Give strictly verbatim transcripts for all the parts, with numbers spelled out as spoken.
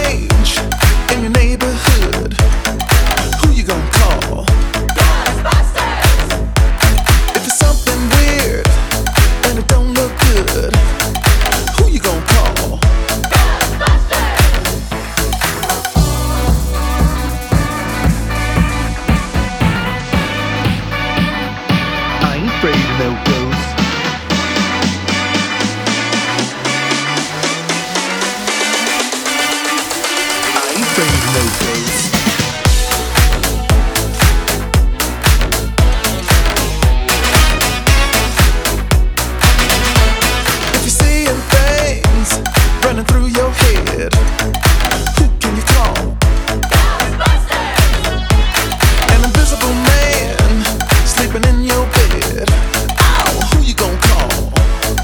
strange in your neighborhood, who you gonna call? Ghostbusters! If it's something weird and it don't look good, who you gonna call? Ghostbusters! I ain't afraid of no ghosts. Afraid of no ghosts. If you're seeing things running through your head, who can you call? Ghostbusters! An invisible man sleeping in your bed. Ow, who you gonna call?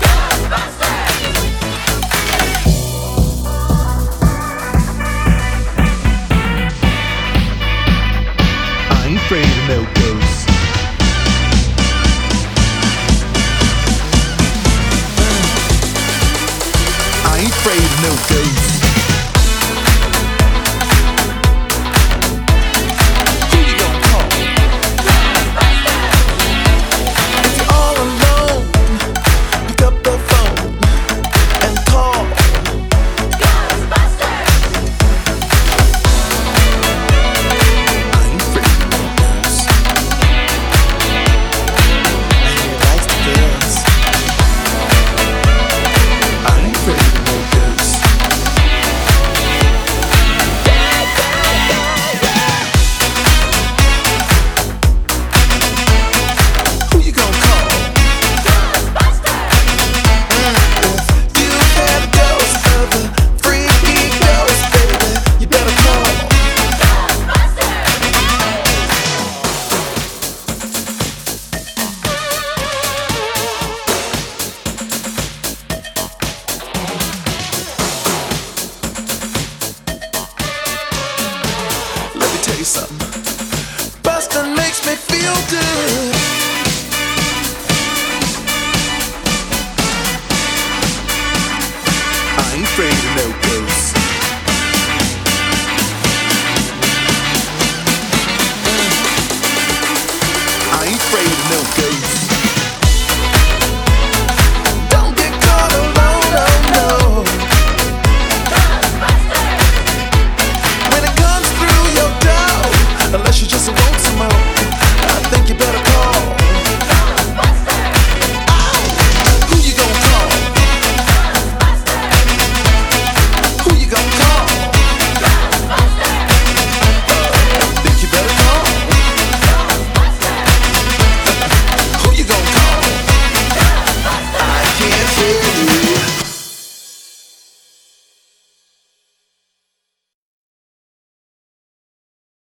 I ain't afraid of no ghosts. I ain't afraid of no ghosts. Who you gonna call? If you're all alone, pick up the phone and call Ghostbusters. I ain't afraid of no ghosts. And he likes the girls. I ain't afraid of no ghosts. Who you gonna call? Ghostbusters! If you had a ghost of a freaky ghost, baby, you better call Ghostbusters! Let me tell you something. Bustin' makes me feel good. I ain't afraid of no ghosts.